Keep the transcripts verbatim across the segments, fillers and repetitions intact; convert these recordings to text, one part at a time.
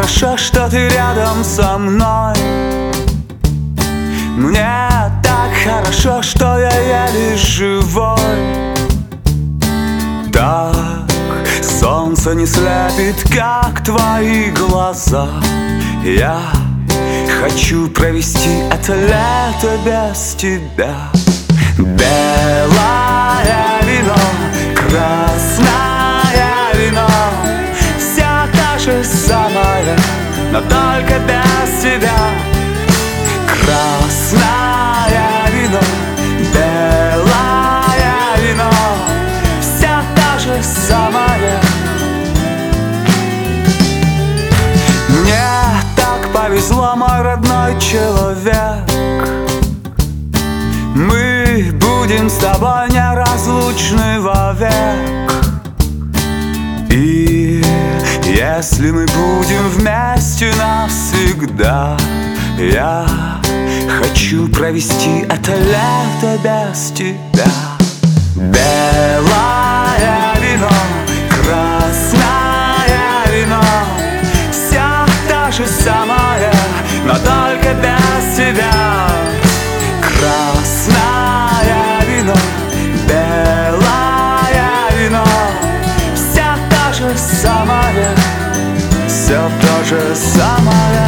хорошо, что ты рядом со мной. Мне так хорошо, что я еле живой. Так солнце не слепит, как твои глаза. Я хочу провести это лето без тебя. Белое вино, красное вино, вся та же самая, но только без тебя. Красное вино, белое вино, вся та же самая. Мне так повезло, мой родной человек. Мы будем с тобой неразлучны вовек. И если мы будем вместе навсегда, я хочу провести это лето без тебя. Белое вино, красное вино, вся та же самая, но только без тебя. Красное вино, белое вино, вся та же самая, все то же самое.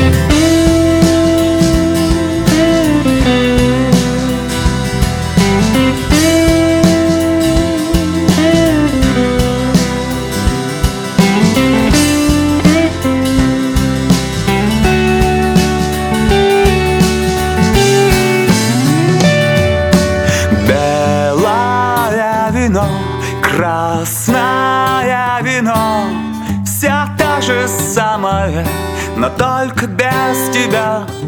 Красное вино, вся та же самая, но только без тебя.